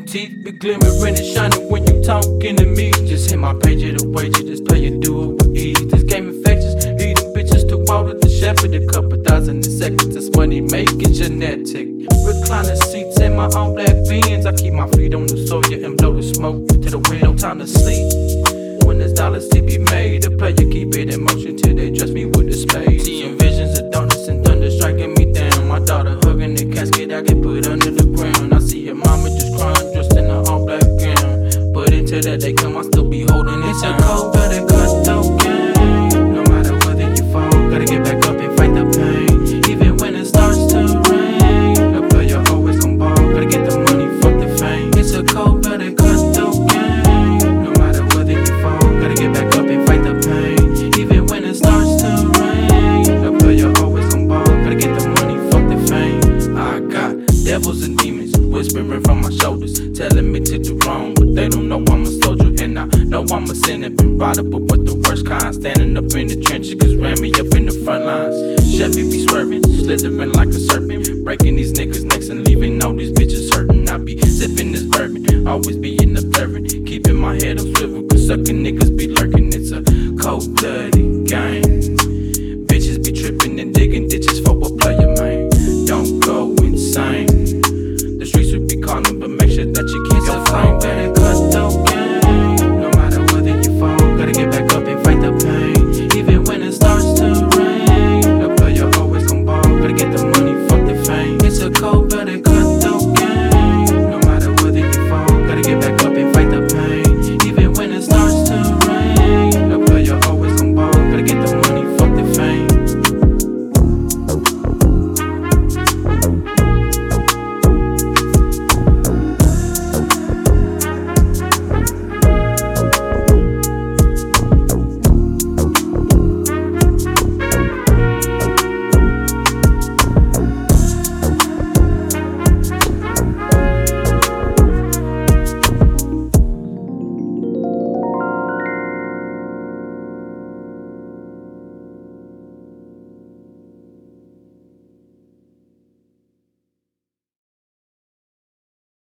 teeth be glimmering and shining when you talking to me. Just hit my page of the wager, just play you do it with ease. This game infectious, lead them bitches to water the chef with a couple thousand in seconds. This money making genetic. Recliner seats in my all black Benz. I keep my feet on the soil and blow the smoke to the wind. No time to sleep. When there's dollars to be made, the player keep it in motion till they dress me with a spade. Seeing visions of darkness and thunder striking me down. My daughter hugging the casket, I get put under the ground. I see her mama just crying, dressed in an all black gown. But until that day come, I still be holding it. It's a cold blooded cutthroat game. No matter whether you fall, gotta get back up and fight the pain. Even when it starts to rain, the player always gon' ball. Gotta get the money, fuck the fame. It's a cold blooded cutthroat game. No matter whether you fall, gotta get back up and fight the pain. Even when it starts to rain, the player always gon' ball. Gotta get the money, fuck the fame. I got devils and demons whispering from my shoulders, telling me to do wrong, but they don't know I'm a soldier. And I know I'm a sinner, been brought up with the worst kind. Standing up in the trenches, cause ran me up in the front lines. Chevy be swerving, slithering like a serpent, breaking these niggas' necks and leaving all these bitches hurting. I be sipping this bourbon, always being observant, keeping my head on swivel, cause sucking niggas be lurking. It's a cold blood